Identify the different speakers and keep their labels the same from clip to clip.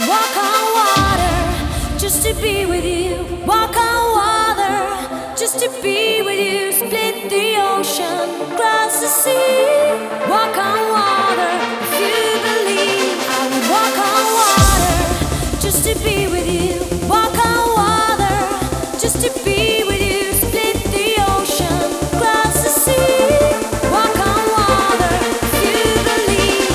Speaker 1: walk on water just to be with you. Walk on water just to be with you. Split the ocean, cross the sea. Walk on water if you believe. I would walk on water just to be with you. Walk on water just to be with you. Split the ocean, cross the sea. Walk on water if you believe.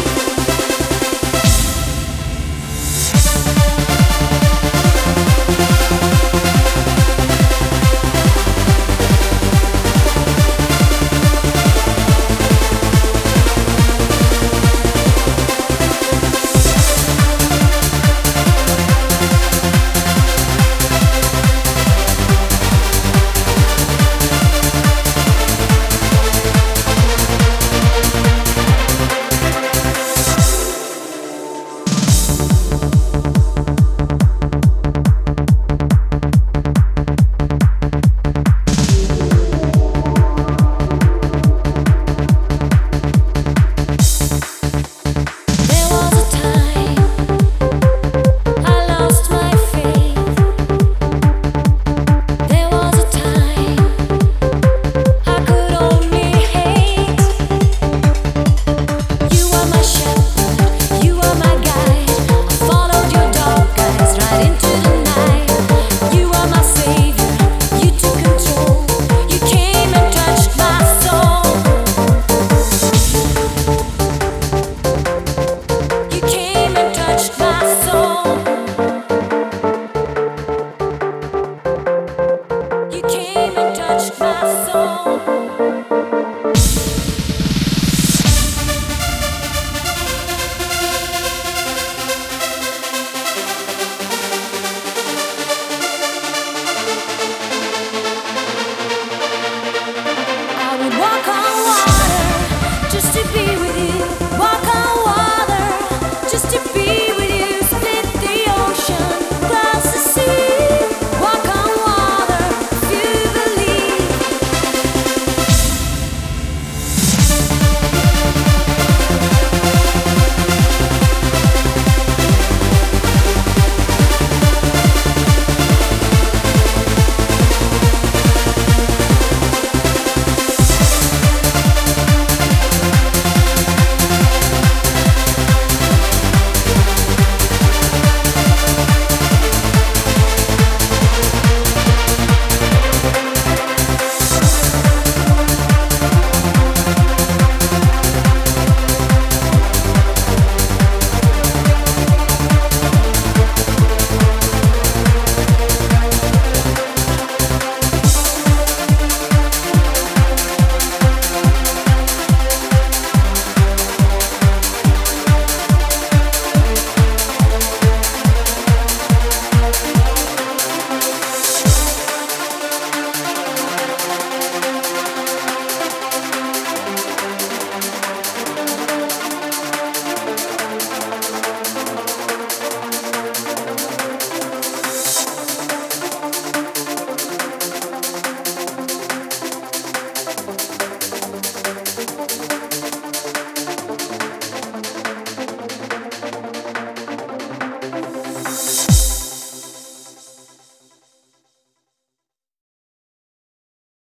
Speaker 1: Walk on water just to be with you. Walk on water just to be with you. Split the ocean.